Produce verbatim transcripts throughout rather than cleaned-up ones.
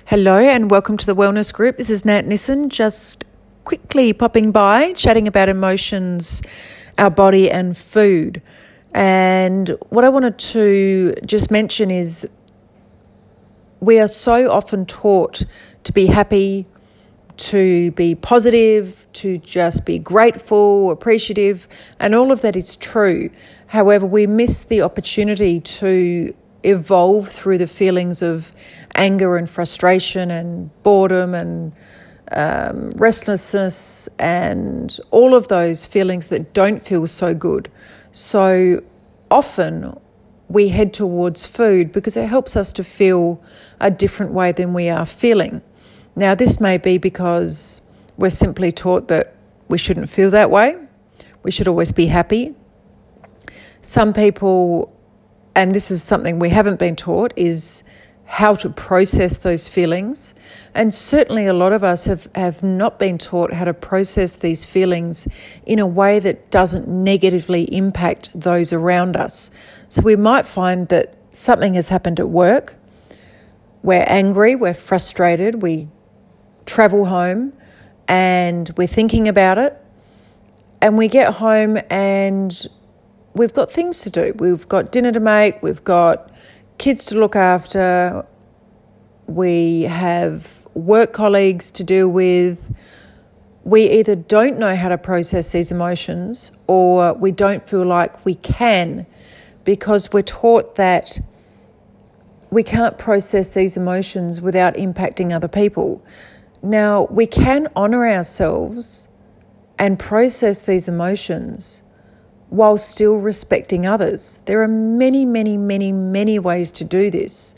Hello and welcome to the Wellness Group. This is Nat Nissen, just quickly popping by, chatting about emotions, our body and food. And what I wanted to just mention is we are so often taught to be happy, to be positive, to just be grateful, appreciative, and all of that is true. However, we miss the opportunity to evolve through the feelings of anger and frustration and boredom and um, restlessness and all of those feelings that don't feel so good. So often we head towards food because it helps us to feel a different way than we are feeling. Now, this may be because we're simply taught that we shouldn't feel that way. We should always be happy. Some people, and this is something we haven't been taught, is how to process those feelings. And certainly a lot of us have, have not been taught how to process these feelings in a way that doesn't negatively impact those around us. So we might find that something has happened at work. We're angry, we're frustrated, we travel home and we're thinking about it. And we get home and we've got things to do. We've got dinner to make, we've got kids to look after, we have work colleagues to deal with. We either don't know how to process these emotions or we don't feel like we can because we're taught that we can't process these emotions without impacting other people. Now, we can honour ourselves and process these emotions while still respecting others. There are many, many, many, many ways to do this.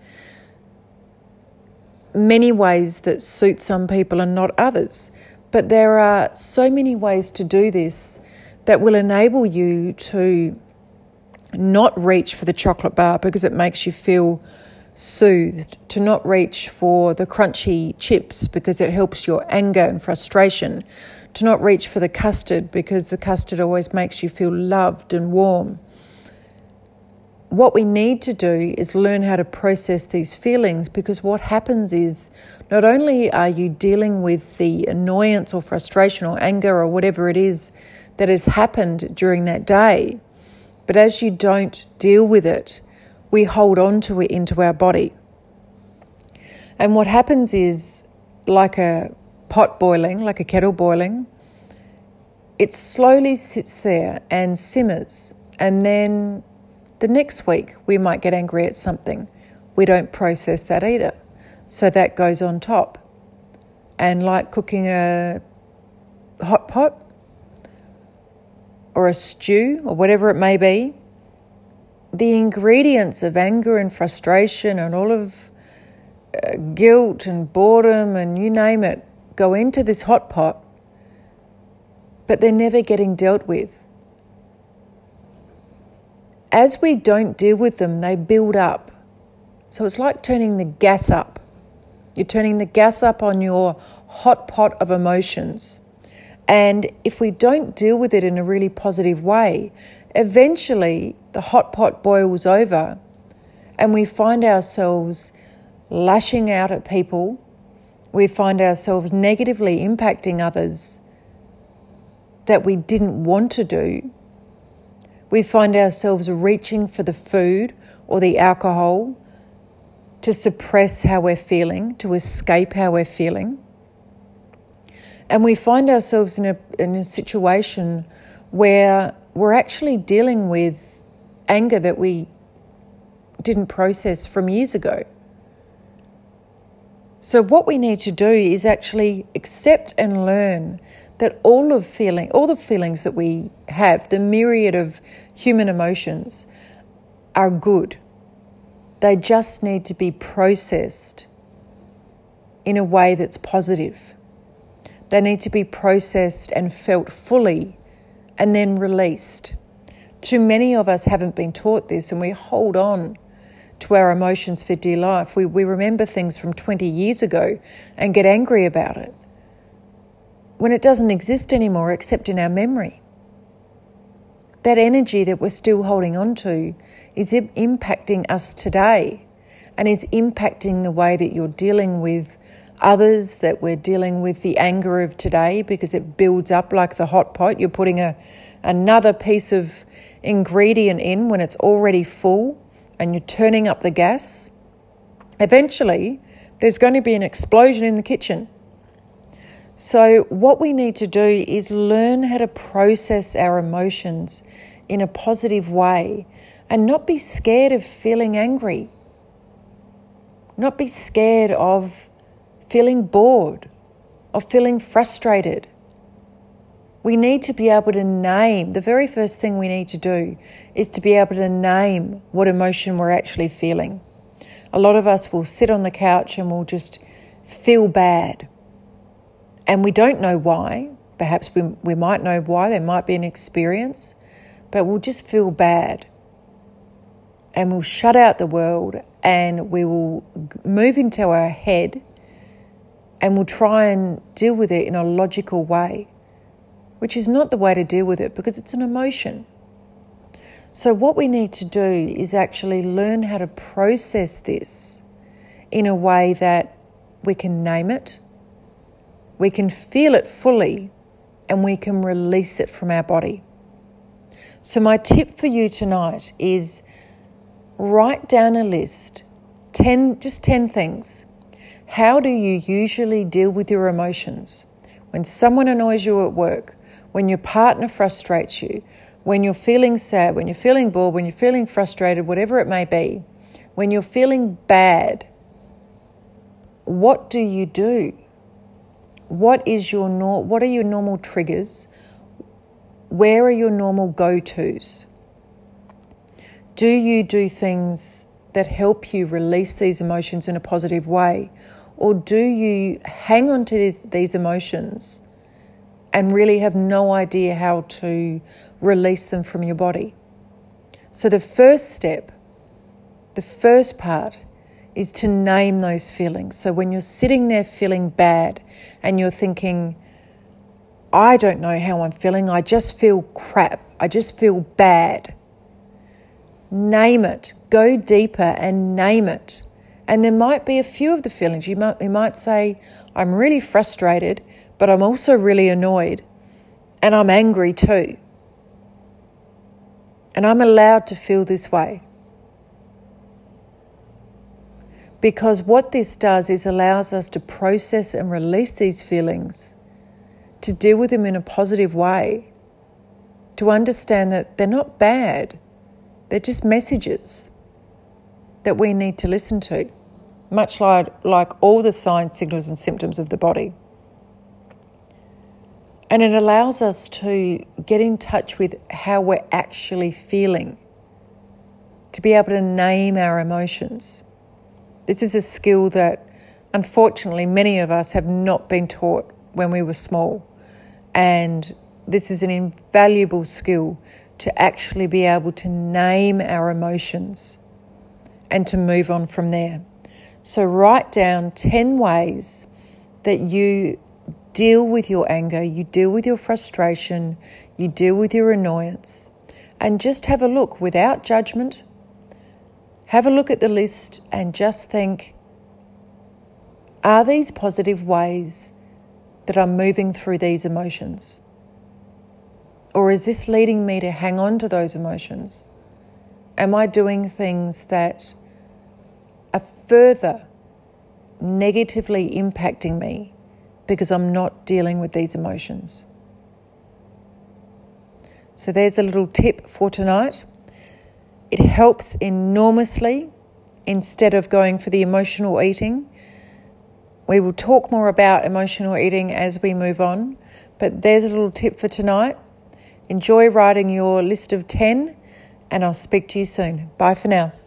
Many ways that suit some people and not others. But there are so many ways to do this that will enable you to not reach for the chocolate bar because it makes you feel soothed, to not reach for the crunchy chips because it helps your anger and frustration, to not reach for the custard because the custard always makes you feel loved and warm. What we need to do is learn how to process these feelings, because what happens is not only are you dealing with the annoyance or frustration or anger or whatever it is that has happened during that day, but as you don't deal with it, we hold on to it into our body. And what happens is, like a pot boiling, like a kettle boiling, it slowly sits there and simmers. And then the next week we might get angry at something. We don't process that either. So that goes on top. And like cooking a hot pot or a stew or whatever it may be, the ingredients of anger and frustration and all of uh, guilt and boredom and you name it go into this hot pot, but they're never getting dealt with. As we don't deal with them, they build up. So it's like turning the gas up. You're turning the gas up on your hot pot of emotions. And if we don't deal with it in a really positive way, eventually the hot pot boils over and we find ourselves lashing out at people. We find ourselves negatively impacting others that we didn't want to do. We find ourselves reaching for the food or the alcohol to suppress how we're feeling, to escape how we're feeling. And we find ourselves in a, in a situation where we're actually dealing with anger that we didn't process from years ago. So what we need to do is actually accept and learn that all of feeling, all the feelings that we have, the myriad of human emotions, are good. They just need to be processed in a way that's positive. They need to be processed and felt fully and then released. Too many of us haven't been taught this, and we hold on to our emotions for dear life. We, we remember things from twenty years ago and get angry about it when it doesn't exist anymore except in our memory. That energy that we're still holding on to is impacting us today. and is impacting the way that you're dealing with others, that we're dealing with the anger of today, because it builds up like the hot pot. You're putting a another piece of ingredient in when it's already full and you're turning up the gas. Eventually, there's going to be an explosion in the kitchen. So what we need to do is learn how to process our emotions in a positive way and not be scared of feeling angry. Not be scared of feeling bored, of feeling frustrated. We need to be able to name, the very first thing we need to do is to be able to name what emotion we're actually feeling. A lot of us will sit on the couch and we'll just feel bad. And we don't know why. Perhaps we, we might know why, there might be an experience, but we'll just feel bad. And we'll shut out the world and we will move into our head and we'll try and deal with it in a logical way, which is not the way to deal with it because it's an emotion. So what we need to do is actually learn how to process this in a way that we can name it, we can feel it fully, and we can release it from our body. So my tip for you tonight is write down a list, ten, just ten things. How do you usually deal with your emotions? When someone annoys you at work, when your partner frustrates you, when you're feeling sad, when you're feeling bored, when you're feeling frustrated, whatever it may be, when you're feeling bad, what do you do? What is your nor- what are your normal triggers? Where are your normal go-tos? Do you do things that help you release these emotions in a positive way? Or do you hang on to these, these emotions and really have no idea how to release them from your body? So the first step, the first part, is to name those feelings. So when you're sitting there feeling bad and you're thinking, I don't know how I'm feeling, I just feel crap, I just feel bad. Name it. Go deeper and name it. And there might be a few of the feelings. You might, you might say, I'm really frustrated, but I'm also really annoyed. And I'm angry too. And I'm allowed to feel this way. Because what this does is allows us to process and release these feelings, to deal with them in a positive way, to understand that they're not bad. They're just messages that we need to listen to, much like, like all the signs, signals and symptoms of the body. And it allows us to get in touch with how we're actually feeling, to be able to name our emotions. This is a skill that, unfortunately, many of us have not been taught when we were small. And this is an invaluable skill to actually be able to name our emotions and to move on from there. So write down ten ways that you deal with your anger, you deal with your frustration, you deal with your annoyance, and just have a look without judgment. Have a look at the list and just think, are these positive ways that I'm moving through these emotions? Or is this leading me to hang on to those emotions? Am I doing things that are further negatively impacting me because I'm not dealing with these emotions? So there's a little tip for tonight. It helps enormously instead of going for the emotional eating. We will talk more about emotional eating as we move on, but there's a little tip for tonight. Enjoy writing your list of ten, and I'll speak to you soon. Bye for now.